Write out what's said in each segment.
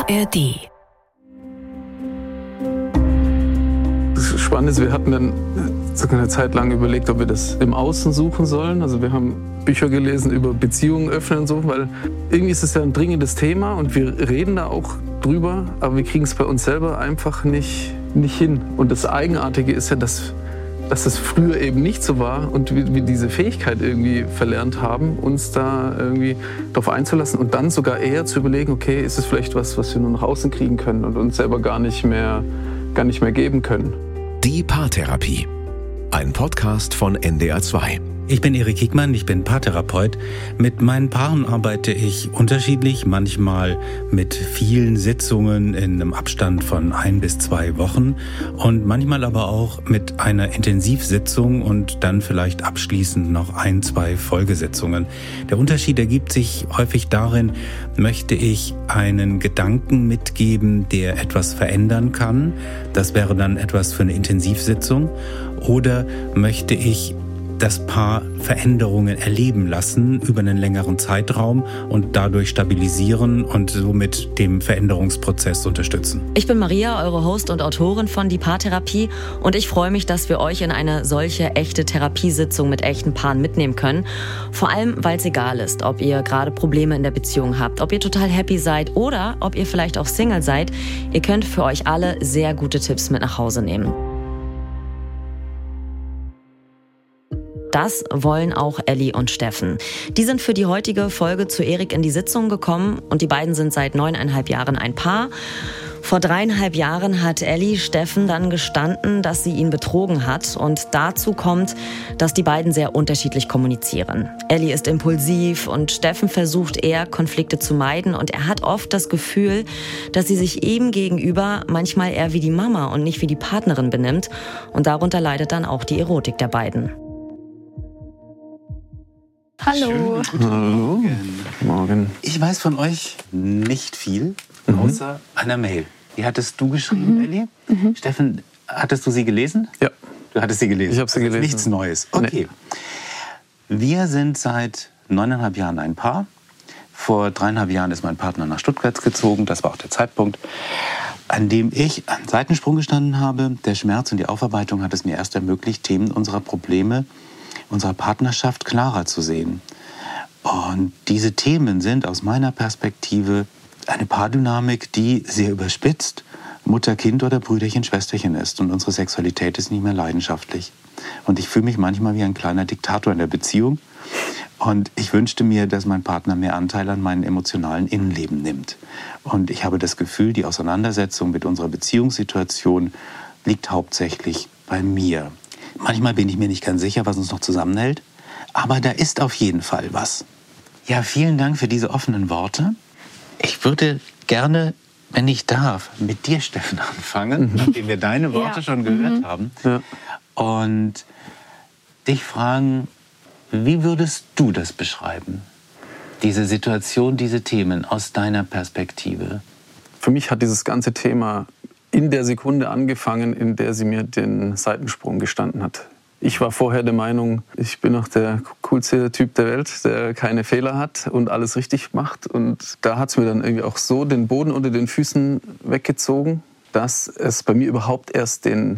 ARD. Das Spannende ist, wir hatten dann sogar eine Zeit lang überlegt, ob wir das im Außen suchen sollen. Also wir haben Bücher gelesen über Beziehungen öffnen und so, weil irgendwie ist es ja ein dringendes Thema und wir reden da auch drüber, aber wir kriegen es bei uns selber einfach nicht hin. Und das Eigenartige ist ja, dass es früher eben nicht so war und wir diese Fähigkeit irgendwie verlernt haben, uns da irgendwie drauf einzulassen und dann sogar eher zu überlegen, okay, ist es vielleicht was wir nur nach außen kriegen können und uns selber gar nicht mehr geben können. Die Paartherapie. Ein Podcast von NDR 2. Ich bin Erik Hickmann, ich bin Paartherapeut. Mit meinen Paaren arbeite ich unterschiedlich, manchmal mit vielen Sitzungen in einem Abstand von 1 bis 2 Wochen und manchmal aber auch mit einer Intensivsitzung und dann vielleicht abschließend noch 1, 2 Folgesitzungen. Der Unterschied ergibt sich häufig darin, möchte ich einen Gedanken mitgeben, der etwas verändern kann. Das wäre dann etwas für eine Intensivsitzung. Oder möchte ich das Paar Veränderungen erleben lassen über einen längeren Zeitraum und dadurch stabilisieren und somit dem Veränderungsprozess unterstützen. Ich bin Maria, eure Host und Autorin von Die Paartherapie und ich freue mich, dass wir euch in eine solche echte Therapiesitzung mit echten Paaren mitnehmen können. Vor allem, weil es egal ist, ob ihr gerade Probleme in der Beziehung habt, ob ihr total happy seid oder ob ihr vielleicht auch Single seid. Ihr könnt für euch alle sehr gute Tipps mit nach Hause nehmen. Das wollen auch Elli und Steffen. Die sind für die heutige Folge zu Erik in die Sitzung gekommen und die beiden sind seit 9,5 Jahren ein Paar. Vor 3,5 Jahren hat Elli Steffen dann gestanden, dass sie ihn betrogen hat und dazu kommt, dass die beiden sehr unterschiedlich kommunizieren. Elli ist impulsiv und Steffen versucht eher, Konflikte zu meiden und er hat oft das Gefühl, dass sie sich ihm gegenüber manchmal eher wie die Mama und nicht wie die Partnerin benimmt und darunter leidet dann auch die Erotik der beiden. Hallo. Hallo. Morgen. Ich weiß von euch nicht viel, außer einer Mail. Die hattest du geschrieben, Elli? Steffen, hattest du sie gelesen? Ja. Du hattest sie gelesen? Ich habe sie gelesen. Nichts Neues. Okay. Nee. Wir sind seit 9,5 Jahren ein Paar. Vor 3,5 Jahren ist mein Partner nach Stuttgart gezogen. Das war auch der Zeitpunkt, an dem ich einen Seitensprung gestanden habe. Der Schmerz und die Aufarbeitung hat es mir erst ermöglicht, Themen unserer Probleme, unserer Partnerschaft klarer zu sehen. Und diese Themen sind aus meiner Perspektive eine Paardynamik, die sehr überspitzt Mutter-Kind oder Brüderchen-Schwesterchen ist. Und unsere Sexualität ist nicht mehr leidenschaftlich. Und ich fühle mich manchmal wie ein kleiner Diktator in der Beziehung. Und ich wünschte mir, dass mein Partner mehr Anteil an meinem emotionalen Innenleben nimmt. Und ich habe das Gefühl, die Auseinandersetzung mit unserer Beziehungssituation liegt hauptsächlich bei mir. Manchmal bin ich mir nicht ganz sicher, was uns noch zusammenhält. Aber da ist auf jeden Fall was. Ja, vielen Dank für diese offenen Worte. Ich würde gerne, wenn ich darf, mit dir, Steffen, anfangen, nachdem wir deine Worte schon gehört haben. Ja. Und dich fragen, wie würdest du das beschreiben? Diese Situation, diese Themen aus deiner Perspektive. Für mich hat dieses ganze Thema in der Sekunde angefangen, in der sie mir den Seitensprung gestanden hat. Ich war vorher der Meinung, ich bin noch der coolste Typ der Welt, der keine Fehler hat und alles richtig macht. Und da hat es mir dann irgendwie auch so den Boden unter den Füßen weggezogen, dass es bei mir überhaupt erst den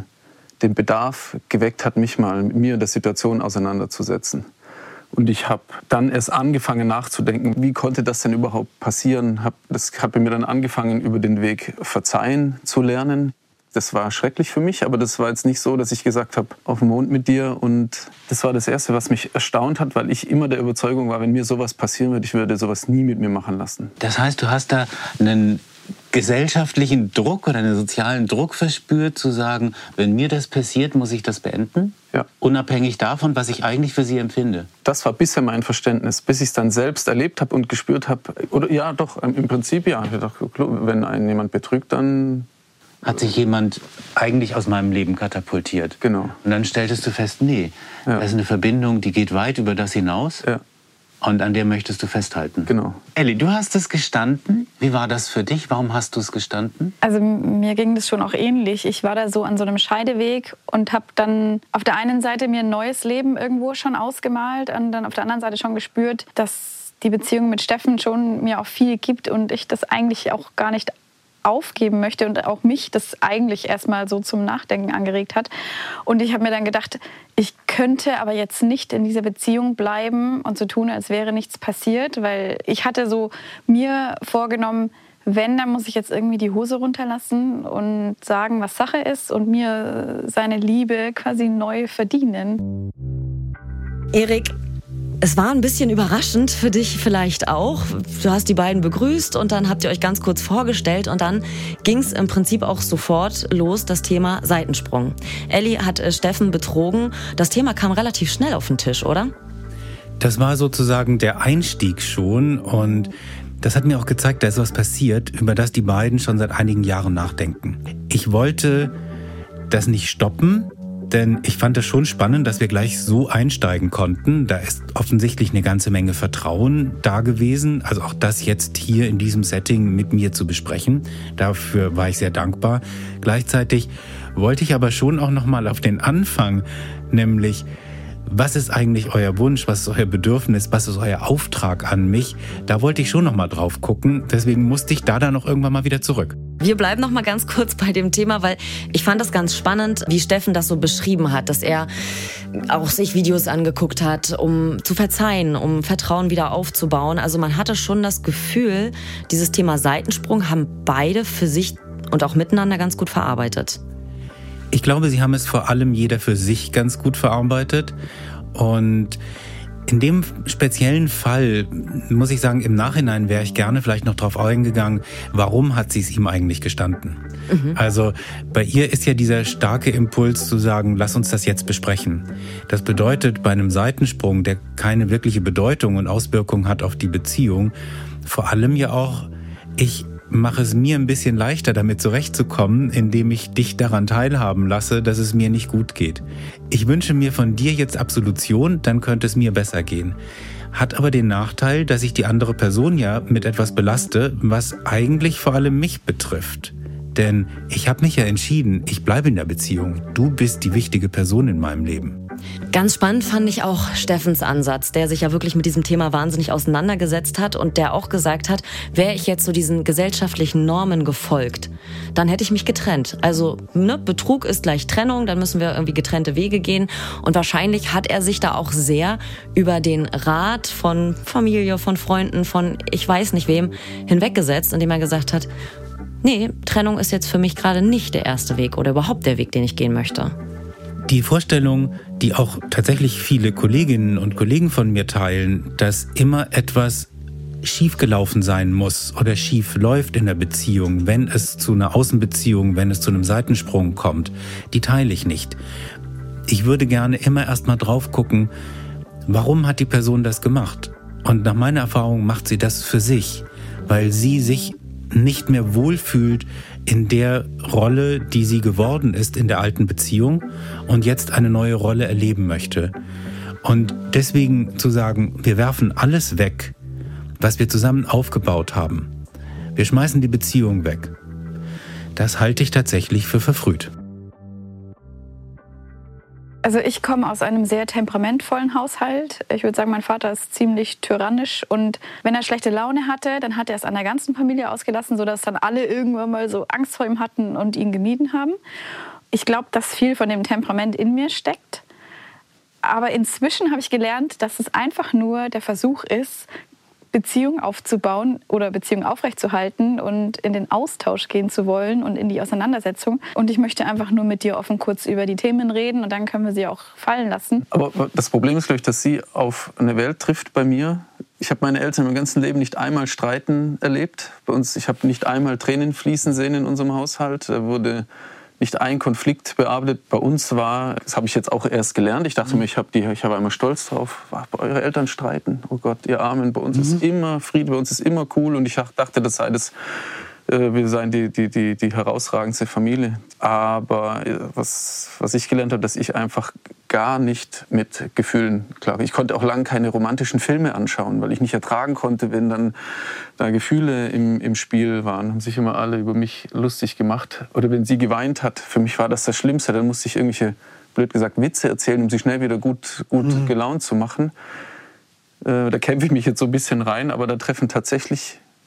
Bedarf geweckt hat, mich mal mit mir in der Situation auseinanderzusetzen. Und ich habe dann erst angefangen nachzudenken, wie konnte das denn überhaupt passieren? Das hat bei mir dann angefangen, über den Weg Verzeihen zu lernen. Das war schrecklich für mich, aber das war jetzt nicht so, dass ich gesagt habe, auf den Mond mit dir. Und das war das Erste, was mich erstaunt hat, weil ich immer der Überzeugung war, wenn mir sowas passieren würde, ich würde sowas nie mit mir machen lassen. Das heißt, du hast da einen gesellschaftlichen Druck oder einen sozialen Druck verspürt, zu sagen, wenn mir das passiert, muss ich das beenden? Ja. Unabhängig davon, was ich eigentlich für sie empfinde. Das war bisher mein Verständnis, bis ich es dann selbst erlebt habe und gespürt habe. Oder ja, doch, im Prinzip ja. Ich dachte, wenn einen jemand betrügt, dann hat sich jemand eigentlich aus meinem Leben katapultiert. Genau. Und dann stelltest du fest, nee, das ist eine Verbindung, die geht weit über das hinaus. Ja. Und an der möchtest du festhalten. Genau. Elli, du hast es gestanden. Wie war das für dich? Warum hast du es gestanden? Also mir ging das schon auch ähnlich. Ich war da so an so einem Scheideweg und habe dann auf der einen Seite mir ein neues Leben irgendwo schon ausgemalt und dann auf der anderen Seite schon gespürt, dass die Beziehung mit Steffen schon mir auch viel gibt und ich das eigentlich auch gar nicht aufgeben möchte und auch mich das eigentlich erstmal so zum Nachdenken angeregt hat. Und ich habe mir dann gedacht, ich könnte aber jetzt nicht in dieser Beziehung bleiben und so tun, als wäre nichts passiert, weil ich hatte so mir vorgenommen, wenn, dann muss ich jetzt irgendwie die Hose runterlassen und sagen, was Sache ist und mir seine Liebe quasi neu verdienen. Erik, es war ein bisschen überraschend für dich vielleicht auch. Du hast die beiden begrüßt und dann habt ihr euch ganz kurz vorgestellt und dann ging es im Prinzip auch sofort los, das Thema Seitensprung. Elli hat Steffen betrogen. Das Thema kam relativ schnell auf den Tisch, oder? Das war sozusagen der Einstieg schon und das hat mir auch gezeigt, da ist was passiert, über das die beiden schon seit einigen Jahren nachdenken. Ich wollte das nicht stoppen, denn ich fand es schon spannend, dass wir gleich so einsteigen konnten. Da ist offensichtlich eine ganze Menge Vertrauen da gewesen. Also auch das jetzt hier in diesem Setting mit mir zu besprechen. Dafür war ich sehr dankbar. Gleichzeitig wollte ich aber schon auch nochmal auf den Anfang, nämlich was ist eigentlich euer Wunsch, was ist euer Bedürfnis, was ist euer Auftrag an mich? Da wollte ich schon noch mal drauf gucken, deswegen musste ich da dann noch irgendwann mal wieder zurück. Wir bleiben noch mal ganz kurz bei dem Thema, weil ich fand das ganz spannend, wie Steffen das so beschrieben hat, dass er auch sich Videos angeguckt hat, um zu verzeihen, um Vertrauen wieder aufzubauen. Also man hatte schon das Gefühl, dieses Thema Seitensprung haben beide für sich und auch miteinander ganz gut verarbeitet. Ich glaube, sie haben es vor allem jeder für sich ganz gut verarbeitet. Und in dem speziellen Fall, muss ich sagen, im Nachhinein wäre ich gerne vielleicht noch drauf eingegangen, warum hat sie es ihm eigentlich gestanden? Also bei ihr ist ja dieser starke Impuls zu sagen, lass uns das jetzt besprechen. Das bedeutet bei einem Seitensprung, der keine wirkliche Bedeutung und Auswirkung hat auf die Beziehung, vor allem ja auch, ich mache es mir ein bisschen leichter, damit zurechtzukommen, indem ich dich daran teilhaben lasse, dass es mir nicht gut geht. Ich wünsche mir von dir jetzt Absolution, dann könnte es mir besser gehen. Hat aber den Nachteil, dass ich die andere Person ja mit etwas belaste, was eigentlich vor allem mich betrifft. Denn ich habe mich ja entschieden, ich bleibe in der Beziehung. Du bist die wichtige Person in meinem Leben. Ganz spannend fand ich auch Steffens Ansatz, der sich ja wirklich mit diesem Thema wahnsinnig auseinandergesetzt hat und der auch gesagt hat, wäre ich jetzt so diesen gesellschaftlichen Normen gefolgt, dann hätte ich mich getrennt. Also Betrug ist gleich Trennung, dann müssen wir irgendwie getrennte Wege gehen. Und wahrscheinlich hat er sich da auch sehr über den Rat von Familie, von Freunden, von ich weiß nicht wem hinweggesetzt, indem er gesagt hat, nee, Trennung ist jetzt für mich gerade nicht der erste Weg oder überhaupt der Weg, den ich gehen möchte. Die Vorstellung, die auch tatsächlich viele Kolleginnen und Kollegen von mir teilen, dass immer etwas schiefgelaufen sein muss oder schief läuft in der Beziehung, wenn es zu einer Außenbeziehung, wenn es zu einem Seitensprung kommt, die teile ich nicht. Ich würde gerne immer erst mal drauf gucken, warum hat die Person das gemacht? Und nach meiner Erfahrung macht sie das für sich, weil sie sich nicht mehr wohlfühlt in der Rolle, die sie geworden ist in der alten Beziehung und jetzt eine neue Rolle erleben möchte. Und deswegen zu sagen, wir werfen alles weg, was wir zusammen aufgebaut haben. Wir schmeißen die Beziehung weg. Das halte ich tatsächlich für verfrüht. Also ich komme aus einem sehr temperamentvollen Haushalt. Ich würde sagen, mein Vater ist ziemlich tyrannisch und wenn er schlechte Laune hatte, dann hat er es an der ganzen Familie ausgelassen, sodass dann alle irgendwann mal so Angst vor ihm hatten und ihn gemieden haben. Ich glaube, dass viel von dem Temperament in mir steckt. Aber inzwischen habe ich gelernt, dass es einfach nur der Versuch ist, Beziehung aufzubauen oder Beziehung aufrechtzuerhalten und in den Austausch gehen zu wollen und in die Auseinandersetzung. Und ich möchte einfach nur mit dir offen kurz über die Themen reden und dann können wir sie auch fallen lassen. Aber das Problem ist, glaube ich, dass sie auf eine Welt trifft bei mir. Ich habe meine Eltern im ganzen Leben nicht einmal streiten erlebt. Ich habe nicht einmal Tränen fließen sehen in unserem Haushalt. Da wurde nicht ein Konflikt bearbeitet. Bei uns war, das habe ich jetzt auch erst gelernt, ich dachte mir, ich habe einmal stolz drauf, eure Eltern streiten, oh Gott, ihr Armen, bei uns ist immer Friede, bei uns ist immer cool und ich dachte, wir seien die herausragendste Familie. Aber was ich gelernt habe, dass ich einfach gar nicht mit Gefühlen klar. Ich konnte auch lange keine romantischen Filme anschauen, weil ich nicht ertragen konnte, wenn dann da Gefühle im Spiel waren. Haben sich immer alle über mich lustig gemacht. Oder wenn sie geweint hat, für mich war das Schlimmste. Dann musste ich irgendwelche, blöd gesagt, Witze erzählen, um sie schnell wieder gut gelaunt zu machen. Da kämpfe ich mich jetzt so ein bisschen rein, aber da treffen tatsächlich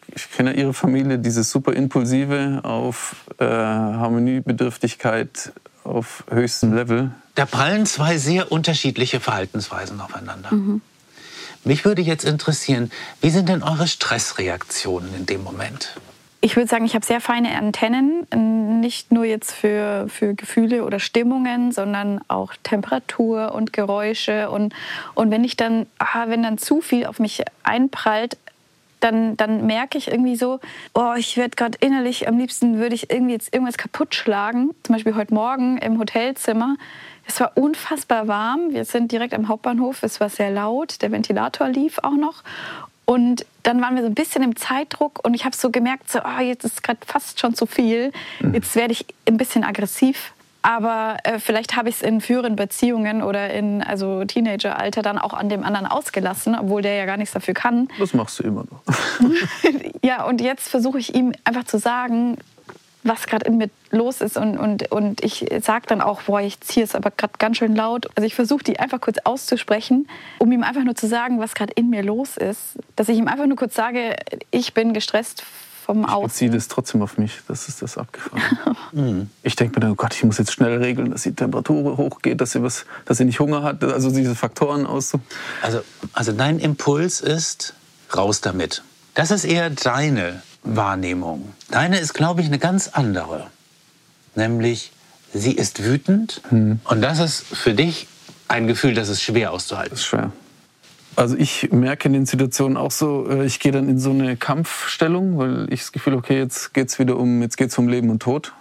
ich kenne ja Ihre Familie, dieses super impulsive auf Harmoniebedürftigkeit auf höchstem Level. Da prallen zwei sehr unterschiedliche Verhaltensweisen aufeinander. Mich würde jetzt interessieren, wie sind denn eure Stressreaktionen in dem Moment? Ich würde sagen, ich habe sehr feine Antennen, nicht nur jetzt für Gefühle oder Stimmungen, sondern auch Temperatur und Geräusche. Und wenn ich dann, wenn dann zu viel auf mich einprallt, dann merke ich irgendwie so, ich werde gerade innerlich, am liebsten würde ich irgendwie jetzt irgendwas kaputt schlagen. Zum Beispiel heute Morgen im Hotelzimmer. Es war unfassbar warm. Wir sind direkt am Hauptbahnhof. Es war sehr laut. Der Ventilator lief auch noch. Und dann waren wir so ein bisschen im Zeitdruck und ich habe so gemerkt, so, jetzt ist gerade fast schon zu viel. Jetzt werde ich ein bisschen aggressiv. Aber vielleicht habe ich es in früheren Beziehungen oder in Teenageralter dann auch an dem anderen ausgelassen, obwohl der ja gar nichts dafür kann. Das machst du immer noch. Ja, und jetzt versuche ich ihm einfach zu sagen, was gerade in mir los ist. Und ich sage dann auch, jetzt hier ist aber gerade ganz schön laut. Also ich versuche, die einfach kurz auszusprechen, um ihm einfach nur zu sagen, was gerade in mir los ist. Dass ich ihm einfach nur kurz sage, ich bin gestresst vom Außen. Ich beziehe das trotzdem auf mich, das ist das abgefahren. Ich denke mir dann, oh Gott, ich muss jetzt schnell regeln, dass die Temperatur hochgeht, dass sie nicht Hunger hat, also diese Faktoren aus. Also dein Impuls ist, raus damit. Das ist eher deine Wahrnehmung. Deine ist, glaube ich, eine ganz andere. Nämlich, sie ist wütend und das ist für dich ein Gefühl, das ist schwer auszuhalten. Das ist schwer. Also ich merke in den Situationen auch so, ich gehe dann in so eine Kampfstellung, weil ich das Gefühl, okay, jetzt geht's um Leben und Tod.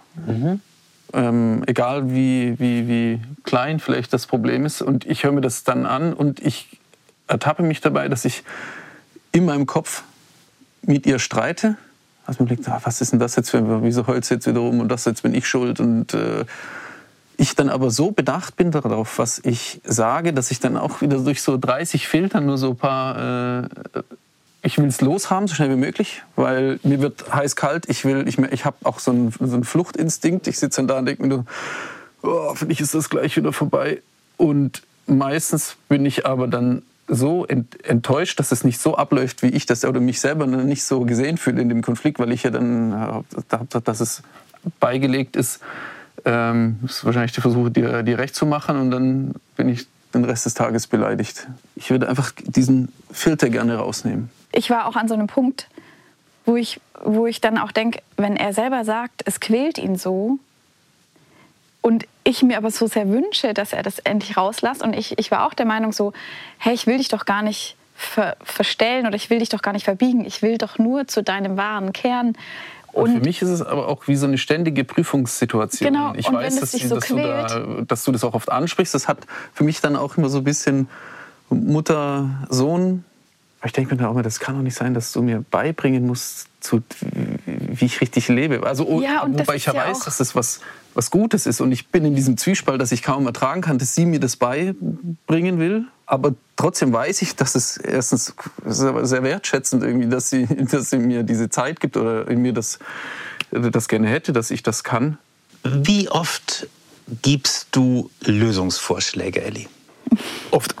Egal wie klein vielleicht das Problem ist. Und ich höre mir das dann an und ich ertappe mich dabei, dass ich in meinem Kopf mit ihr streite. Also man denkt, was ist denn das jetzt wieso heult jetzt wieder rum und das jetzt bin ich schuld. Und ich dann aber so bedacht bin darauf, was ich sage, dass ich dann auch wieder durch so 30 Filtern nur so ein paar, ich will es loshaben, so schnell wie möglich, weil mir wird heiß-kalt, ich habe auch so einen Fluchtinstinkt, ich sitze dann da und denke mir nur, vielleicht ist das gleich wieder vorbei. Und meistens bin ich aber dann so enttäuscht, dass es nicht so abläuft, wie ich das oder mich selber nicht so gesehen fühle in dem Konflikt, weil ich ja dann, dass es beigelegt ist, ist wahrscheinlich der Versuch, dir recht zu machen und dann bin ich den Rest des Tages beleidigt. Ich würde einfach diesen Filter gerne rausnehmen. Ich war auch an so einem Punkt, wo ich dann auch denke, wenn er selber sagt, es quält ihn so und ich mir aber so sehr wünsche, dass er das endlich rauslässt und ich war auch der Meinung so, hey, ich will dich doch gar nicht verstellen oder ich will dich doch gar nicht verbiegen, ich will doch nur zu deinem wahren Kern. Und für mich ist es aber auch wie so eine ständige Prüfungssituation. Genau. Ich und weiß, dass du das auch oft ansprichst. Das hat für mich dann auch immer so ein bisschen Mutter-Sohn. Ich denke mir dann auch immer, das kann doch nicht sein, dass du mir beibringen musst, wie ich richtig lebe. Also, wobei ich ja weiß, dass das was Gutes ist. Und ich bin in diesem Zwiespalt, dass ich kaum ertragen kann, dass sie mir das beibringen will. Aber trotzdem weiß ich, dass es erstens sehr wertschätzend irgendwie, dass sie mir diese Zeit gibt oder in mir das gerne hätte, dass ich das kann. Wie oft gibst du Lösungsvorschläge, Elli? Oft.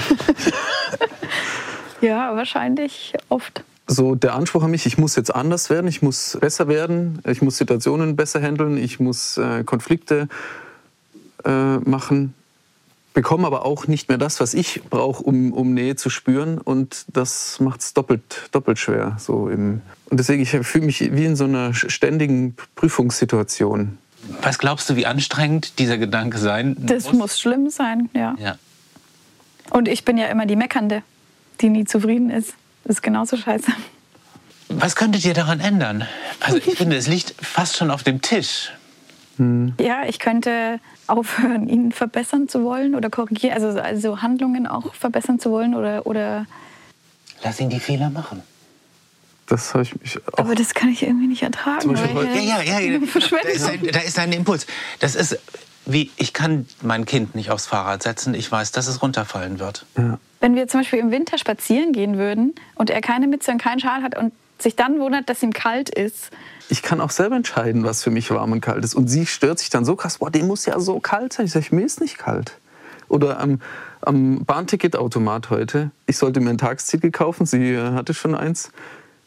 Ja, wahrscheinlich oft. So der Anspruch an mich, ich muss jetzt anders werden, ich muss besser werden, ich muss Situationen besser handeln, ich muss Konflikte machen, bekomme aber auch nicht mehr das, was ich brauche, um Nähe zu spüren und das macht es doppelt schwer. Und deswegen, ich fühle mich wie in so einer ständigen Prüfungssituation. Was glaubst du, wie anstrengend dieser Gedanke sein muss? Das muss schlimm sein, ja. Und ich bin ja immer die Meckernde, die nie zufrieden ist. Das ist genauso scheiße. Was könntet ihr daran ändern? Also ich finde, es liegt fast schon auf dem Tisch. Ja, ich könnte aufhören, ihn verbessern zu wollen oder korrigieren, also Handlungen auch verbessern zu wollen oder Lass ihn die Fehler machen. Das habe ich mich auch. Aber das kann ich irgendwie nicht ertragen. Zum Beispiel heute, da ist ein Impuls. Das ist wie, ich kann mein Kind nicht aufs Fahrrad setzen. Ich weiß, dass es runterfallen wird. Ja. Wenn wir zum Beispiel im Winter spazieren gehen würden und er keine Mütze und keinen Schal hat und sich dann wundert, dass ihm kalt ist. Ich kann auch selber entscheiden, was für mich warm und kalt ist. Und sie stört sich dann so krass, dem muss ja so kalt sein. Ich sage, mir ist nicht kalt. Oder am Bahnticketautomat heute. Ich sollte mir ein Tagsticket kaufen, sie hatte schon eins.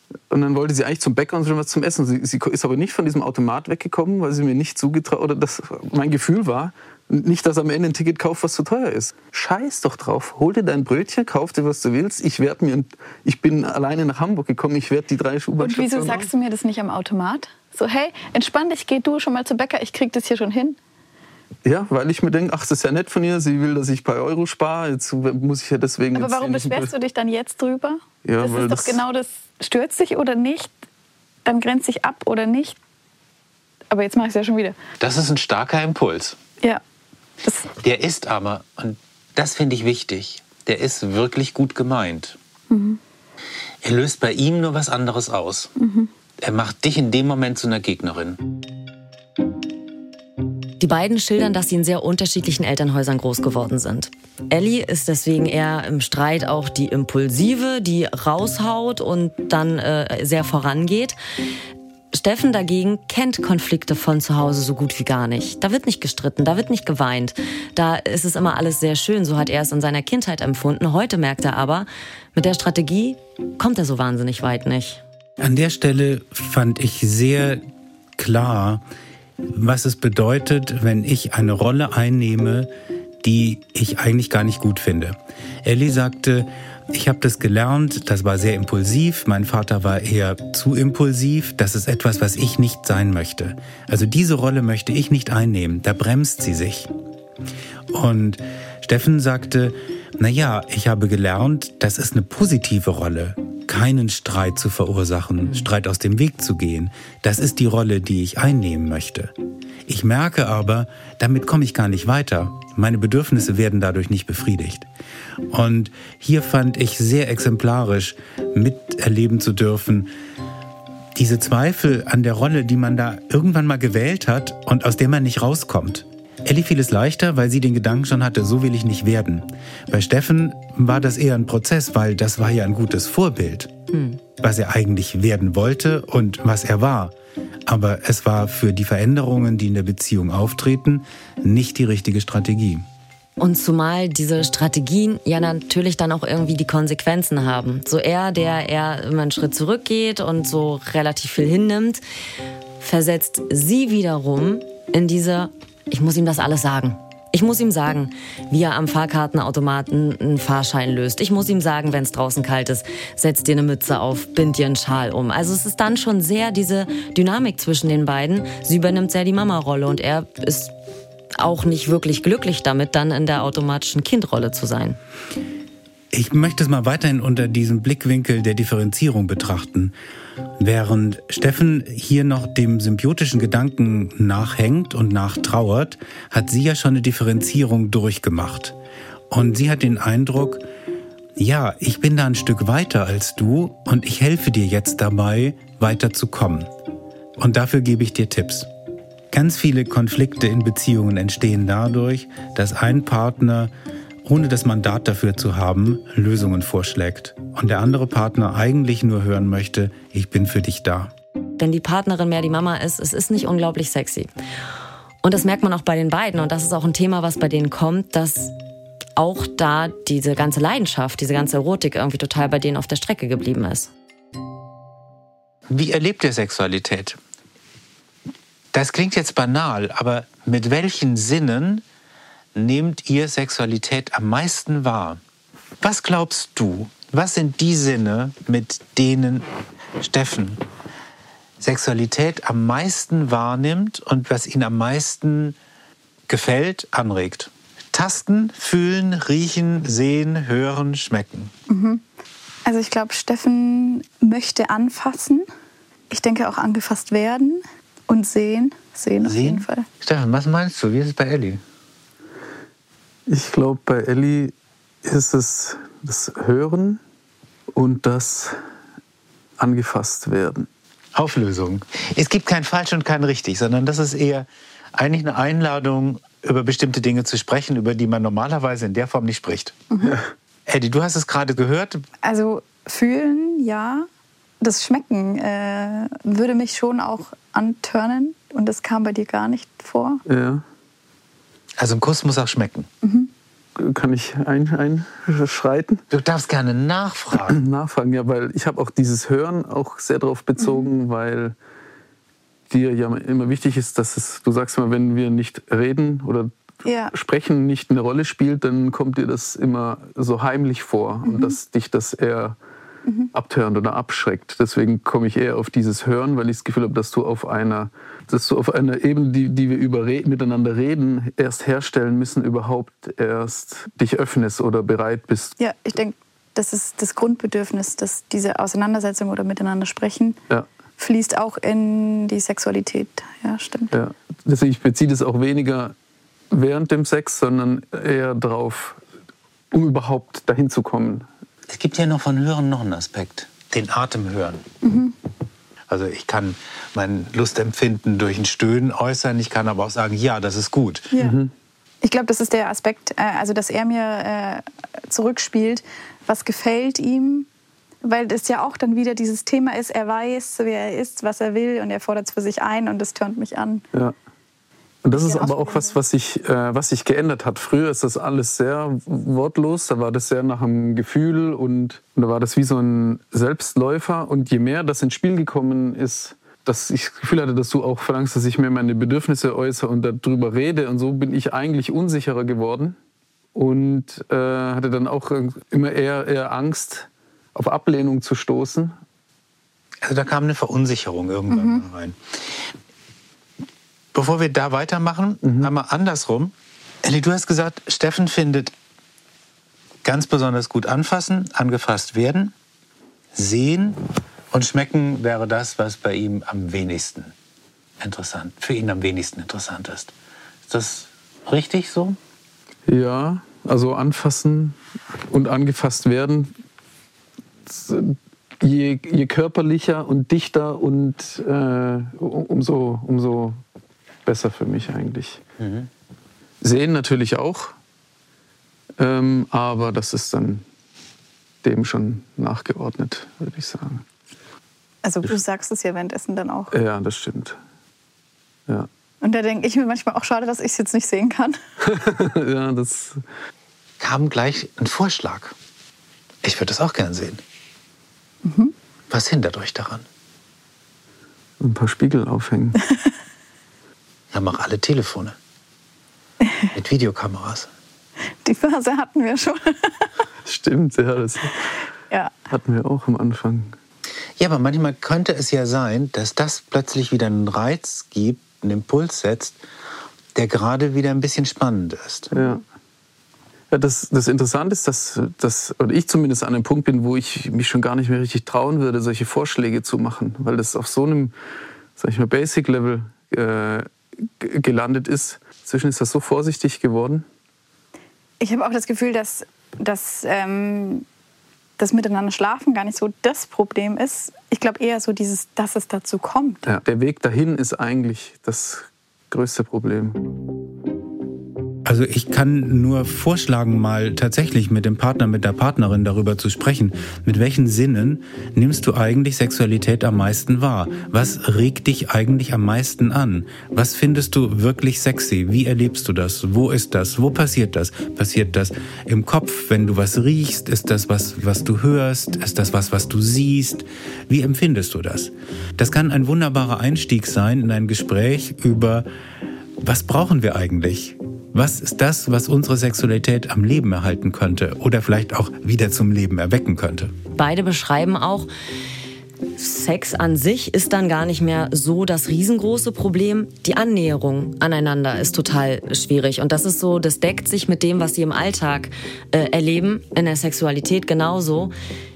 Und dann wollte sie eigentlich zum Bäcker und schon was zum Essen. Sie ist aber nicht von diesem Automat weggekommen, weil sie mir nicht zugetraut, oder das mein Gefühl war, nicht, dass am Ende ein Ticket kauft, was zu teuer ist. Scheiß doch drauf. Hol dir dein Brötchen, kauf dir, was du willst. Ich bin alleine nach Hamburg gekommen, ich werde die 3 U-Bahn-Stationen. Und wieso sagst du mir das nicht am Automat? So, hey, entspann dich, geh du schon mal zum Bäcker, ich krieg das hier schon hin. Ja, weil ich mir denke, ach, das ist ja nett von ihr, sie will, dass ich ein paar Euro spare, jetzt muss ich ja deswegen... Aber warum beschwerst du dich dann jetzt drüber? Ja, das ist doch genau das, stört sich oder nicht, dann grenzt sich ab oder nicht. Aber jetzt mache ich es ja schon wieder. Das ist ein starker Impuls. Ja. Der ist aber, und das finde ich wichtig, der ist wirklich gut gemeint. Er löst bei ihm nur was anderes aus. Er macht dich in dem Moment zu einer Gegnerin. Die beiden schildern, dass sie in sehr unterschiedlichen Elternhäusern groß geworden sind. Elli ist deswegen eher im Streit auch die Impulsive, die raushaut und dann sehr vorangeht. Steffen dagegen kennt Konflikte von zu Hause so gut wie gar nicht. Da wird nicht gestritten, da wird nicht geweint. Da ist es immer alles sehr schön, so hat er es in seiner Kindheit empfunden. Heute merkt er aber, mit der Strategie kommt er so wahnsinnig weit nicht. An der Stelle fand ich sehr klar, was es bedeutet, wenn ich eine Rolle einnehme, die ich eigentlich gar nicht gut finde. Elli sagte, ich habe das gelernt, das war sehr impulsiv, mein Vater war eher zu impulsiv, das ist etwas, was ich nicht sein möchte. Also diese Rolle möchte ich nicht einnehmen, da bremst sie sich. Und Steffen sagte, naja, ich habe gelernt, das ist eine positive Rolle, keinen Streit zu verursachen, Streit aus dem Weg zu gehen. Das ist die Rolle, die ich einnehmen möchte. Ich merke aber, damit komme ich gar nicht weiter. Meine Bedürfnisse werden dadurch nicht befriedigt. Und hier fand ich sehr exemplarisch miterleben zu dürfen, diese Zweifel an der Rolle, die man da irgendwann mal gewählt hat und aus der man nicht rauskommt. Elli fiel es leichter, weil sie den Gedanken schon hatte, so will ich nicht werden. Bei Steffen war das eher ein Prozess, weil das war ja ein gutes Vorbild, was er eigentlich werden wollte und was er war. Aber es war für die Veränderungen, die in der Beziehung auftreten, nicht die richtige Strategie. Und zumal diese Strategien ja natürlich dann auch irgendwie die Konsequenzen haben. So er, der eher immer einen Schritt zurückgeht und so relativ viel hinnimmt, versetzt sie wiederum in diese, ich muss ihm das alles sagen. Ich muss ihm sagen, wie er am Fahrkartenautomaten einen Fahrschein löst. Ich muss ihm sagen, wenn es draußen kalt ist, setz dir eine Mütze auf, bind dir einen Schal um. Also es ist dann schon sehr diese Dynamik zwischen den beiden. Sie übernimmt sehr die Mama-Rolle und er ist auch nicht wirklich glücklich damit, dann in der automatischen Kindrolle zu sein. Ich möchte es mal weiterhin unter diesem Blickwinkel der Differenzierung betrachten. Während Steffen hier noch dem symbiotischen Gedanken nachhängt und nachtrauert, hat sie ja schon eine Differenzierung durchgemacht. Und sie hat den Eindruck, ja, ich bin da ein Stück weiter als du und ich helfe dir jetzt dabei, weiterzukommen. Und dafür gebe ich dir Tipps. Ganz viele Konflikte in Beziehungen entstehen dadurch, dass ein Partner, ohne das Mandat dafür zu haben, Lösungen vorschlägt. Und der andere Partner eigentlich nur hören möchte, ich bin für dich da. Wenn die Partnerin mehr die Mama ist, es ist nicht unglaublich sexy. Und das merkt man auch bei den beiden. Und das ist auch ein Thema, was bei denen kommt, dass auch da diese ganze Leidenschaft, diese ganze Erotik irgendwie total bei denen auf der Strecke geblieben ist. Wie erlebt ihr Sexualität? Das klingt jetzt banal, aber mit welchen Sinnen nehmt ihr Sexualität am meisten wahr? Was glaubst du? Was sind die Sinne, mit denen Steffen Sexualität am meisten wahrnimmt und was ihn am meisten gefällt, anregt? Tasten, fühlen, riechen, sehen, hören, schmecken. Also ich glaube, Steffen möchte anfassen. Ich denke auch angefasst werden und sehen. Sehen auf jeden Fall. Steffen, was meinst du? Wie ist es bei Elli? Ich glaube, bei Elli ist es das Hören und das angefasst werden. Auflösung. Es gibt kein falsch und kein richtig, sondern das ist eher eigentlich eine Einladung, über bestimmte Dinge zu sprechen, über die man normalerweise in der Form nicht spricht. Ja. Eddie, du hast es gerade gehört. Also fühlen, ja. Das Schmecken würde mich schon auch antörnen und das kam bei dir gar nicht vor. Ja. Also ein Kuss muss auch schmecken. kann ich einschreiten? Du darfst gerne nachfragen. Nachfragen, ja, weil ich habe auch dieses Hören auch sehr darauf bezogen, weil dir ja immer wichtig ist, dass es, du sagst immer, wenn wir nicht reden oder Sprechen nicht eine Rolle spielt, dann kommt dir das immer so heimlich vor und dass dich das eher abtönt oder abschreckt. Deswegen komme ich eher auf dieses Hören, weil ich das Gefühl habe, dass du auf einer Ebene, die wir miteinander reden, erst herstellen müssen, überhaupt erst dich öffnest oder bereit bist. Ja, ich denke, das ist das Grundbedürfnis, dass diese Auseinandersetzung oder miteinander sprechen fließt auch in die Sexualität. Ja, stimmt. Ja. Deswegen, ich beziehe das auch weniger während dem Sex, sondern eher drauf, um überhaupt dahin zu kommen. Es gibt ja noch von Hören noch einen Aspekt, den Atem hören. Also ich kann mein Lustempfinden durch ein Stöhnen äußern, ich kann aber auch sagen, ja, das ist gut. Ja. Ich glaube, das ist der Aspekt, also dass er mir zurückspielt, was gefällt ihm, weil das ja auch dann wieder dieses Thema ist, er weiß, wer er ist, was er will und er fordert es für sich ein und das tönt mich an. Ja. Und das ist aber auch was sich geändert hat. Früher ist das alles sehr wortlos, da war das sehr nach einem Gefühl und da war das wie so ein Selbstläufer. Und je mehr das ins Spiel gekommen ist, dass ich das Gefühl hatte, dass du auch verlangst, dass ich mir meine Bedürfnisse äußere und darüber rede. Und so bin ich eigentlich unsicherer geworden und hatte dann auch immer eher Angst, auf Ablehnung zu stoßen. Also da kam eine Verunsicherung irgendwann mal rein. Bevor wir da weitermachen, einmal andersrum. Elli, du hast gesagt, Steffen findet ganz besonders gut anfassen, angefasst werden, sehen und schmecken wäre das, was bei ihm am wenigsten interessant, für ihn am wenigsten interessant ist. Ist das richtig so? Ja, also anfassen und angefasst werden. Je körperlicher und dichter und umso besser für mich eigentlich. Sehen natürlich auch, aber das ist dann dem schon nachgeordnet, würde ich sagen. Also du sagst es ja währenddessen dann auch. Ja, das stimmt. Ja. Und da denke ich mir manchmal auch, schade, dass ich es jetzt nicht sehen kann. Ja, das kam gleich ein Vorschlag. Ich würde das auch gern sehen. Was hindert euch daran? Ein paar Spiegel aufhängen. Ja, mach alle Telefone. Mit Videokameras. Die Phase hatten wir schon. Stimmt, ja, das hatten wir auch am Anfang. Ja, aber manchmal könnte es ja sein, dass das plötzlich wieder einen Reiz gibt, einen Impuls setzt, der gerade wieder ein bisschen spannend ist. Ja. Ja, das Interessante ist, dass oder ich zumindest an einem Punkt bin, wo ich mich schon gar nicht mehr richtig trauen würde, solche Vorschläge zu machen, weil das auf so einem, sag ich mal, Basic-Level gelandet ist. Inzwischen ist das so vorsichtig geworden. Ich habe auch das Gefühl, dass das Miteinander schlafen gar nicht so das Problem ist. Ich glaube eher so dass es dazu kommt. Ja, der Weg dahin ist eigentlich das größte Problem. Also ich kann nur vorschlagen, mal tatsächlich mit dem Partner, mit der Partnerin darüber zu sprechen. Mit welchen Sinnen nimmst du eigentlich Sexualität am meisten wahr? Was regt dich eigentlich am meisten an? Was findest du wirklich sexy? Wie erlebst du das? Wo ist das? Wo passiert das? Passiert das im Kopf, wenn du was riechst? Ist das was du hörst? Ist das was du siehst? Wie empfindest du das? Das kann ein wunderbarer Einstieg sein in ein Gespräch über, was brauchen wir eigentlich? Was ist das, was unsere Sexualität am Leben erhalten könnte oder vielleicht auch wieder zum Leben erwecken könnte? Beide beschreiben auch, Sex an sich ist dann gar nicht mehr so das riesengroße Problem. Die Annäherung aneinander ist total schwierig. Und das ist so, das deckt sich mit dem, was sie im Alltag erleben, in der Sexualität genauso.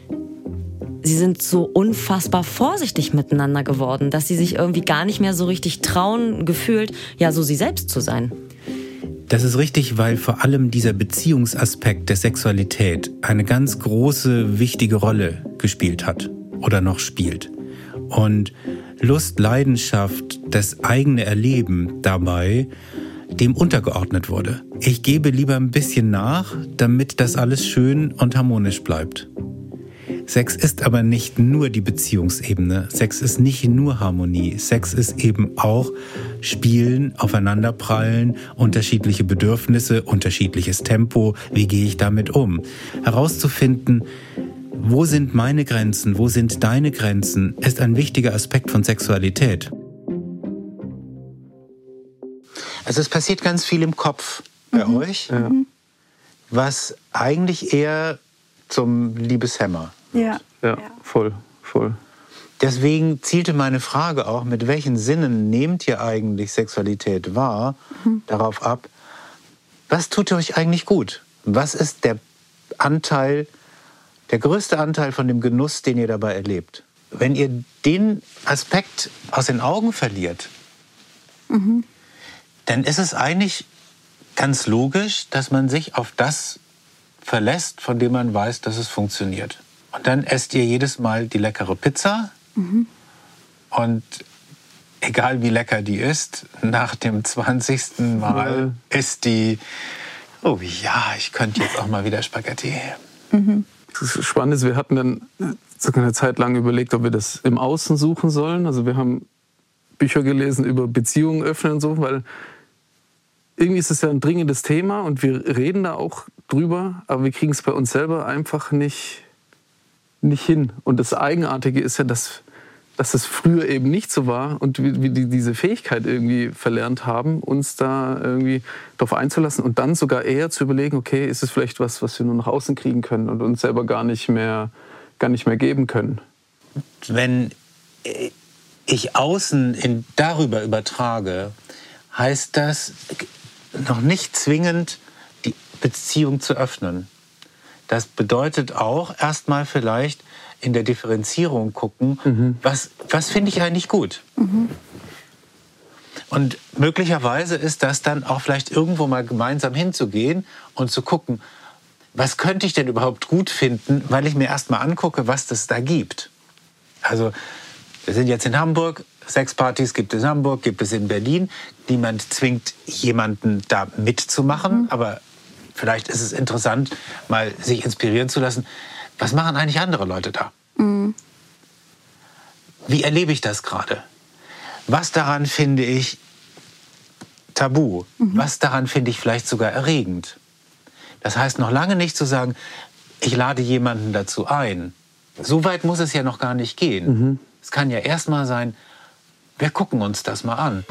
Sie sind so unfassbar vorsichtig miteinander geworden, dass sie sich irgendwie gar nicht mehr so richtig trauen, gefühlt, ja, so sie selbst zu sein. Das ist richtig, weil vor allem dieser Beziehungsaspekt der Sexualität eine ganz große, wichtige Rolle gespielt hat oder noch spielt. Und Lust, Leidenschaft, das eigene Erleben dabei dem untergeordnet wurde. Ich gebe lieber ein bisschen nach, damit das alles schön und harmonisch bleibt. Sex ist aber nicht nur die Beziehungsebene. Sex ist nicht nur Harmonie. Sex ist eben auch Spielen, Aufeinanderprallen, unterschiedliche Bedürfnisse, unterschiedliches Tempo. Wie gehe ich damit um? Herauszufinden, wo sind meine Grenzen, wo sind deine Grenzen, ist ein wichtiger Aspekt von Sexualität. Also es passiert ganz viel im Kopf bei euch, was eigentlich eher zum Liebeshemmer. Ja, voll. Deswegen zielte meine Frage auch, mit welchen Sinnen nehmt ihr eigentlich Sexualität wahr, darauf ab, was tut euch eigentlich gut? Was ist der größte Anteil von dem Genuss, den ihr dabei erlebt? Wenn ihr den Aspekt aus den Augen verliert, dann ist es eigentlich ganz logisch, dass man sich auf das verlässt, von dem man weiß, dass es funktioniert. Und dann esst ihr jedes Mal die leckere Pizza. Und egal wie lecker die ist, nach dem 20. Mal ist die, oh ja, ich könnte jetzt auch mal wieder Spaghetti. Das Spannende ist, wir hatten dann sogar eine Zeit lang überlegt, ob wir das im Außen suchen sollen. Also wir haben Bücher gelesen über Beziehungen öffnen und so, weil irgendwie ist es ja ein dringendes Thema und wir reden da auch drüber, aber wir kriegen es bei uns selber einfach nicht hin. Und das Eigenartige ist ja, dass es früher eben nicht so war und wir diese Fähigkeit irgendwie verlernt haben, uns da irgendwie darauf einzulassen und dann sogar eher zu überlegen, okay, ist es vielleicht was wir nur nach außen kriegen können und uns selber gar nicht mehr geben können. Wenn ich außen darüber übertrage, heißt das noch nicht zwingend, die Beziehung zu öffnen. Das bedeutet auch erstmal vielleicht in der Differenzierung gucken, was finde ich eigentlich gut. Und möglicherweise ist das dann auch vielleicht irgendwo mal gemeinsam hinzugehen und zu gucken, was könnte ich denn überhaupt gut finden, weil ich mir erstmal angucke, was das da gibt. Also wir sind jetzt in Hamburg, Sexpartys gibt es in Hamburg, gibt es in Berlin. Niemand zwingt jemanden da mitzumachen, aber vielleicht ist es interessant, mal sich inspirieren zu lassen. Was machen eigentlich andere Leute da? Wie erlebe ich das gerade? Was daran finde ich tabu? Was daran finde ich vielleicht sogar erregend? Das heißt noch lange nicht zu sagen, ich lade jemanden dazu ein. So weit muss es ja noch gar nicht gehen. Es kann ja erst mal sein, wir gucken uns das mal an.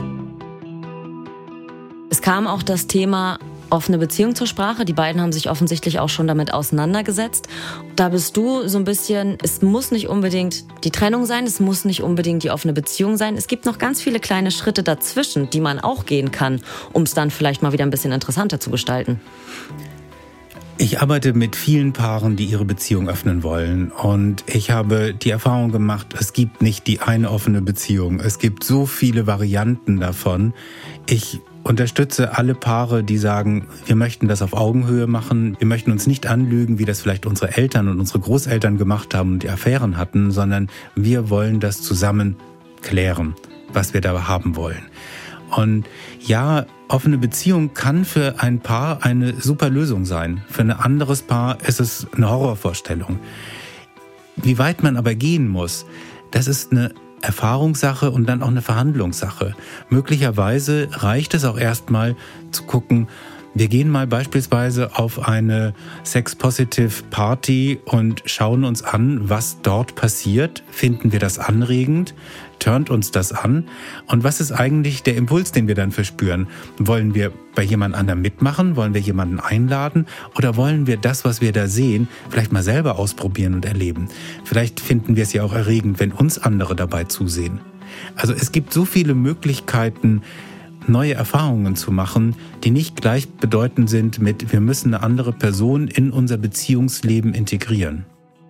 Es kam auch das Thema offene Beziehung zur Sprache. Die beiden haben sich offensichtlich auch schon damit auseinandergesetzt. Da bist du so ein bisschen, es muss nicht unbedingt die Trennung sein, es muss nicht unbedingt die offene Beziehung sein. Es gibt noch ganz viele kleine Schritte dazwischen, die man auch gehen kann, um es dann vielleicht mal wieder ein bisschen interessanter zu gestalten. Ich arbeite mit vielen Paaren, die ihre Beziehung öffnen wollen. Und ich habe die Erfahrung gemacht, es gibt nicht die eine offene Beziehung. Es gibt so viele Varianten davon. Ich unterstütze alle Paare, die sagen, wir möchten das auf Augenhöhe machen. Wir möchten uns nicht anlügen, wie das vielleicht unsere Eltern und unsere Großeltern gemacht haben und die Affären hatten, sondern wir wollen das zusammen klären, was wir da haben wollen. Und ja, offene Beziehung kann für ein Paar eine super Lösung sein. Für ein anderes Paar ist es eine Horrorvorstellung. Wie weit man aber gehen muss, das ist eine Erfahrungssache und dann auch eine Verhandlungssache. Möglicherweise reicht es auch erstmal zu gucken, wir gehen mal beispielsweise auf eine Sex-Positive-Party und schauen uns an, was dort passiert. Finden wir das anregend? Turnt uns das an? Und was ist eigentlich der Impuls, den wir dann verspüren? Wollen wir bei jemand anderem mitmachen? Wollen wir jemanden einladen? Oder wollen wir das, was wir da sehen, vielleicht mal selber ausprobieren und erleben? Vielleicht finden wir es ja auch erregend, wenn uns andere dabei zusehen. Also es gibt so viele Möglichkeiten, neue Erfahrungen zu machen, die nicht gleichbedeutend sind mit, wir müssen eine andere Person in unser Beziehungsleben integrieren.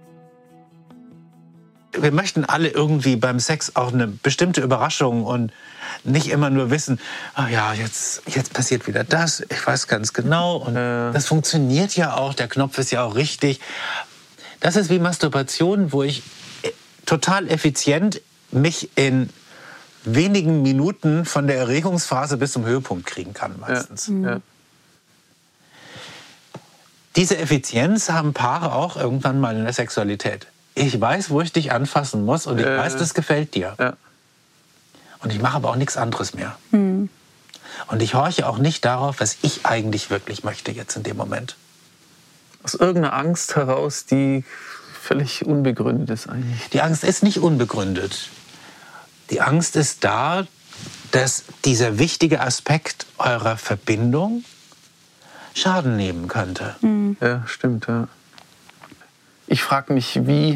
Wir möchten alle irgendwie beim Sex auch eine bestimmte Überraschung und nicht immer nur wissen, oh ja, jetzt passiert wieder das, ich weiß ganz genau und das funktioniert ja auch, der Knopf ist ja auch richtig. Das ist wie Masturbation, wo ich total effizient mich in wenigen Minuten von der Erregungsphase bis zum Höhepunkt kriegen kann meistens. Ja. Diese Effizienz haben Paare auch irgendwann mal in der Sexualität. ich weiß, wo ich dich anfassen muss und ich weiß, das gefällt dir. Ja. Und ich mache aber auch nichts anderes mehr. Und ich horche auch nicht darauf, was ich eigentlich wirklich möchte jetzt in dem Moment. Aus irgendeiner Angst heraus, die völlig unbegründet ist eigentlich. Die Angst ist nicht unbegründet. Die Angst ist da, dass dieser wichtige Aspekt eurer Verbindung Schaden nehmen könnte. Ja, stimmt, ja. Ich frage mich, wie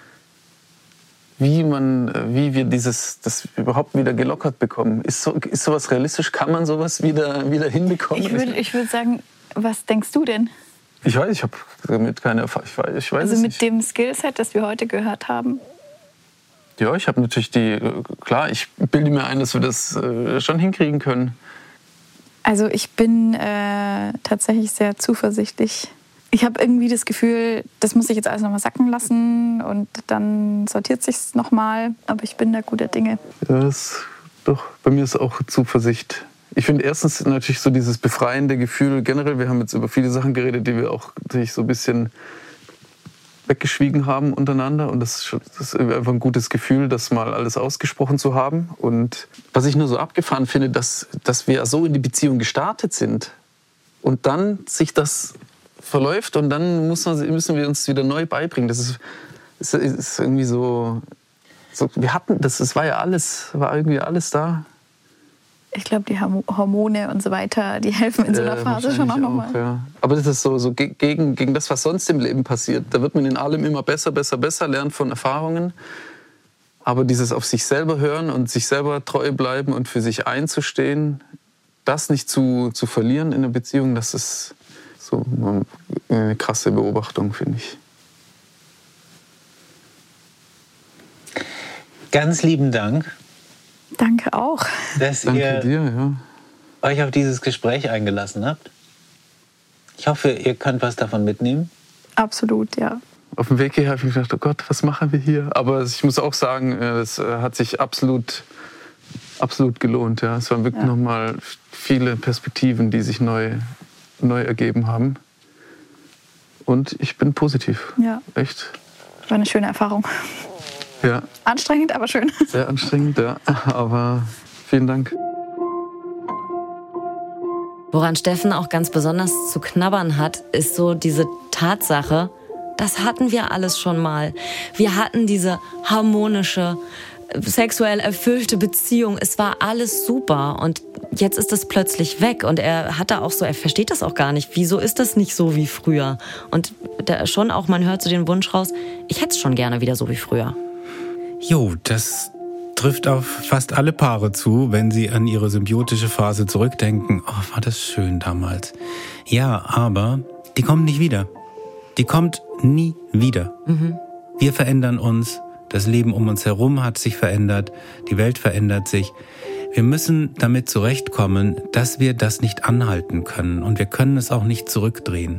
wir das überhaupt wieder gelockert bekommen. Ist sowas realistisch? Kann man sowas wieder hinbekommen? Ich würde sagen, was denkst du denn? Ich weiß, ich habe damit keine Erfahrung. Ich weiß Also es mit nicht. dem Skillset, das wir heute gehört haben? Ja, ich habe natürlich klar, ich bilde mir ein, dass wir das schon hinkriegen können. Also ich bin tatsächlich sehr zuversichtlich. Ich habe irgendwie das Gefühl, das muss ich jetzt alles nochmal sacken lassen und dann sortiert sich's nochmal. Aber ich bin da guter Dinge. Ja, doch, bei mir ist auch Zuversicht. Ich finde erstens natürlich so dieses befreiende Gefühl generell. Wir haben jetzt über viele Sachen geredet, die wir auch natürlich so ein bisschen weggeschwiegen haben untereinander. Und das ist einfach ein gutes Gefühl, das mal alles ausgesprochen zu haben. Und was ich nur so abgefahren finde, dass wir so in die Beziehung gestartet sind und dann sich das verläuft und dann müssen wir uns wieder neu beibringen. Das ist irgendwie so wir hatten das, es war ja alles, war irgendwie alles da. Ich glaube, die Hormone und so weiter, die helfen in so einer Phase schon auch nochmal. Ja. Aber das ist so gegen das, was sonst im Leben passiert. Da wird man in allem immer besser, lernt von Erfahrungen. Aber dieses auf sich selber hören und sich selber treu bleiben und für sich einzustehen, das nicht zu verlieren in einer Beziehung, das ist so eine krasse Beobachtung, finde ich. Ganz lieben Dank. Danke auch. Dass Danke ihr dir, euch auf dieses Gespräch eingelassen habt. Ich hoffe, ihr könnt was davon mitnehmen. Absolut, ja. Auf dem Weg hierher habe ich mir gedacht, oh Gott, was machen wir hier? Aber ich muss auch sagen, es hat sich absolut gelohnt. Ja. Es waren wirklich nochmal viele Perspektiven, die sich neu ergeben haben. Und ich bin positiv. Ja. Echt. War eine schöne Erfahrung. Ja. Anstrengend, aber schön. Sehr anstrengend, ja. Aber vielen Dank. Woran Steffen auch ganz besonders zu knabbern hat, ist so diese Tatsache, das hatten wir alles schon mal. Wir hatten diese harmonische, sexuell erfüllte Beziehung. Es war alles super und jetzt ist das plötzlich weg und er versteht das auch gar nicht. Wieso ist das nicht so wie früher? Und da schon auch, man hört so den Wunsch raus, ich hätte es schon gerne wieder so wie früher. Jo, das trifft auf fast alle Paare zu, wenn sie an ihre symbiotische Phase zurückdenken. Oh, war das schön damals. Ja, aber die kommt nicht wieder. Die kommt nie wieder. Wir verändern uns, das Leben um uns herum hat sich verändert, die Welt verändert sich. Wir müssen damit zurechtkommen, dass wir das nicht anhalten können und wir können es auch nicht zurückdrehen.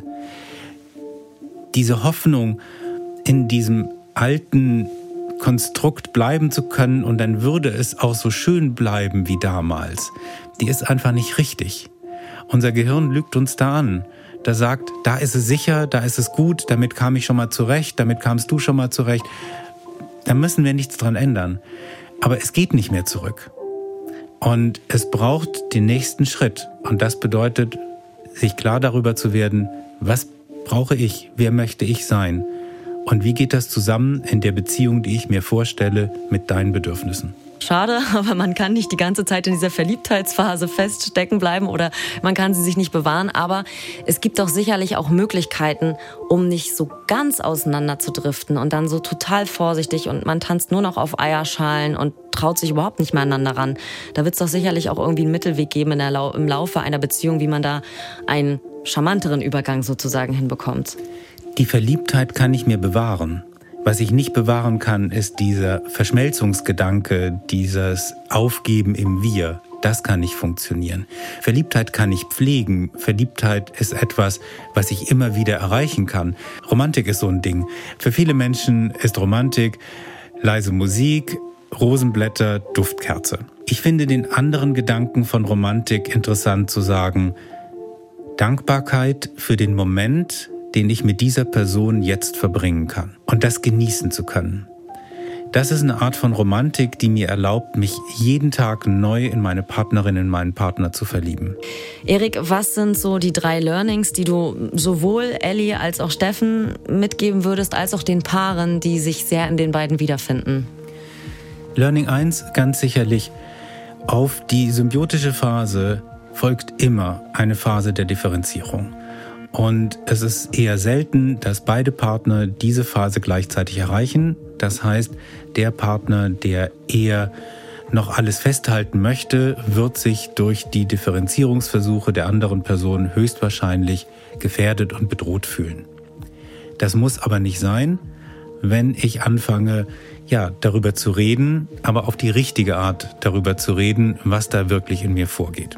Diese Hoffnung, in diesem alten Konstrukt bleiben zu können und dann würde es auch so schön bleiben wie damals, die ist einfach nicht richtig. Unser Gehirn lügt uns da an. Da sagt, da ist es sicher, da ist es gut, damit kam ich schon mal zurecht, damit kamst du schon mal zurecht. Da müssen wir nichts dran ändern. Aber es geht nicht mehr zurück. Und es braucht den nächsten Schritt. Und das bedeutet, sich klar darüber zu werden, was brauche ich, wer möchte ich sein? Und wie geht das zusammen in der Beziehung, die ich mir vorstelle, mit deinen Bedürfnissen? Schade, aber man kann nicht die ganze Zeit in dieser Verliebtheitsphase feststecken bleiben oder man kann sie sich nicht bewahren. Aber es gibt doch sicherlich auch Möglichkeiten, um nicht so ganz auseinander zu driften und dann so total vorsichtig und man tanzt nur noch auf Eierschalen und traut sich überhaupt nicht mehr aneinander ran. Da wird es doch sicherlich auch irgendwie einen Mittelweg geben im Laufe einer Beziehung, wie man da einen charmanteren Übergang sozusagen hinbekommt. Die Verliebtheit kann ich mir bewahren. Was ich nicht bewahren kann, ist dieser Verschmelzungsgedanke, dieses Aufgeben im Wir. Das kann nicht funktionieren. Verliebtheit kann ich pflegen. Verliebtheit ist etwas, was ich immer wieder erreichen kann. Romantik ist so ein Ding. Für viele Menschen ist Romantik leise Musik, Rosenblätter, Duftkerze. Ich finde den anderen Gedanken von Romantik interessant zu sagen, Dankbarkeit für den Moment, den ich mit dieser Person jetzt verbringen kann und das genießen zu können. Das ist eine Art von Romantik, die mir erlaubt, mich jeden Tag neu in meine Partnerin, in meinen Partner zu verlieben. Erik, was sind so die 3 Learnings, die du sowohl Elli als auch Steffen mitgeben würdest, als auch den Paaren, die sich sehr in den beiden wiederfinden? Learning 1, ganz sicherlich, auf die symbiotische Phase folgt immer eine Phase der Differenzierung. Und es ist eher selten, dass beide Partner diese Phase gleichzeitig erreichen. Das heißt, der Partner, der eher noch alles festhalten möchte, wird sich durch die Differenzierungsversuche der anderen Person höchstwahrscheinlich gefährdet und bedroht fühlen. Das muss aber nicht sein, wenn ich anfange, darüber zu reden, aber auf die richtige Art darüber zu reden, was da wirklich in mir vorgeht.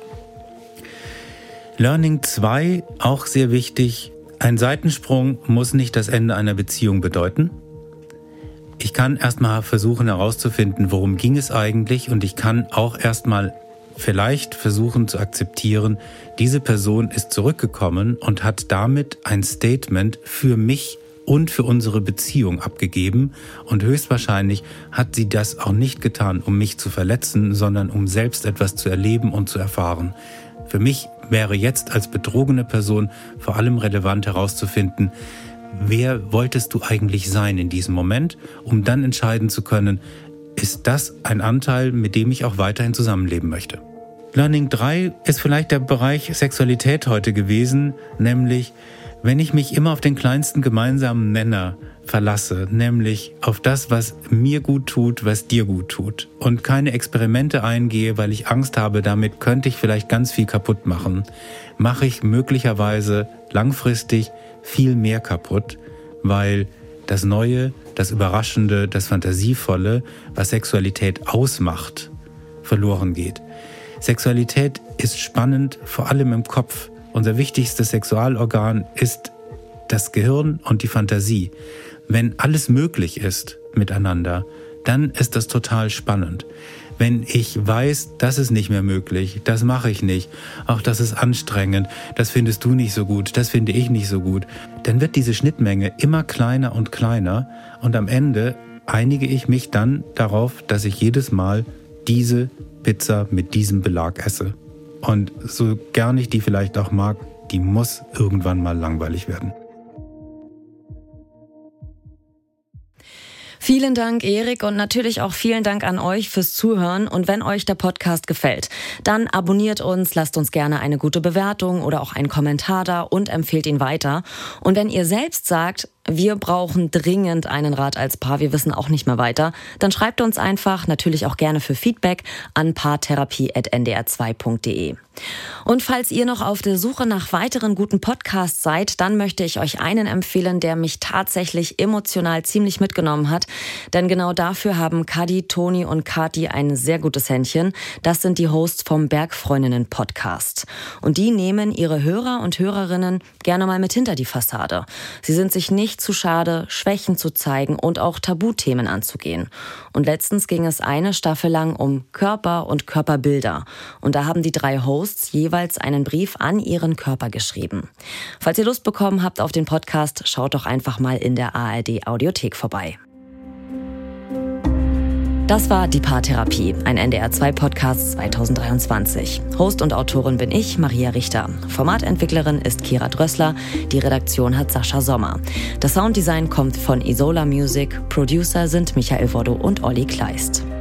Learning 2, auch sehr wichtig, ein Seitensprung muss nicht das Ende einer Beziehung bedeuten. Ich kann erstmal versuchen herauszufinden, worum ging es eigentlich, und ich kann auch erstmal vielleicht versuchen zu akzeptieren, diese Person ist zurückgekommen und hat damit ein Statement für mich und für unsere Beziehung abgegeben, und höchstwahrscheinlich hat sie das auch nicht getan, um mich zu verletzen, sondern um selbst etwas zu erleben und zu erfahren. Für mich wäre jetzt als betrogene Person vor allem relevant herauszufinden, wer wolltest du eigentlich sein in diesem Moment, um dann entscheiden zu können, ist das ein Anteil, mit dem ich auch weiterhin zusammenleben möchte. Learning 3 ist vielleicht der Bereich Sexualität heute gewesen, nämlich wenn ich mich immer auf den kleinsten gemeinsamen Nenner verlasse, nämlich auf das, was mir gut tut, was dir gut tut, und keine Experimente eingehe, weil ich Angst habe, damit könnte ich vielleicht ganz viel kaputt machen, mache ich möglicherweise langfristig viel mehr kaputt, weil das Neue, das Überraschende, das Fantasievolle, was Sexualität ausmacht, verloren geht. Sexualität ist spannend, vor allem im Kopf. Unser wichtigstes Sexualorgan ist das Gehirn und die Fantasie. Wenn alles möglich ist miteinander, dann ist das total spannend. Wenn ich weiß, das ist nicht mehr möglich, das mache ich nicht, auch das ist anstrengend, das findest du nicht so gut, das finde ich nicht so gut, dann wird diese Schnittmenge immer kleiner und kleiner, und am Ende einige ich mich dann darauf, dass ich jedes Mal diese Pizza mit diesem Belag esse. Und so gern ich die vielleicht auch mag, die muss irgendwann mal langweilig werden. Vielen Dank, Erik, und natürlich auch vielen Dank an euch fürs Zuhören. Und wenn euch der Podcast gefällt, dann abonniert uns, lasst uns gerne eine gute Bewertung oder auch einen Kommentar da und empfehlt ihn weiter. Und wenn ihr selbst sagt, wir brauchen dringend einen Rat als Paar, wir wissen auch nicht mehr weiter, dann schreibt uns einfach, natürlich auch gerne für Feedback, an paartherapie@ndr2.de. Und falls ihr noch auf der Suche nach weiteren guten Podcasts seid, dann möchte ich euch einen empfehlen, der mich tatsächlich emotional ziemlich mitgenommen hat. Denn genau dafür haben Kadi, Toni und Kati ein sehr gutes Händchen. Das sind die Hosts vom Bergfreundinnen-Podcast. Und die nehmen ihre Hörer und Hörerinnen gerne mal mit hinter die Fassade. Sie sind sich nicht zu schade, Schwächen zu zeigen und auch Tabuthemen anzugehen. Und letztens ging es eine Staffel lang um Körper und Körperbilder. Und da haben die 3 Hosts jeweils einen Brief an ihren Körper geschrieben. Falls ihr Lust bekommen habt auf den Podcast, schaut doch einfach mal in der ARD Audiothek vorbei. Das war die Paartherapie, ein NDR2-Podcast 2023. Host und Autorin bin ich, Maria Richter. Formatentwicklerin ist Kira Drössler. Die Redaktion hat Sascha Sommer. Das Sounddesign kommt von Isola Music. Producer sind Michael Woddo und Olli Kleist.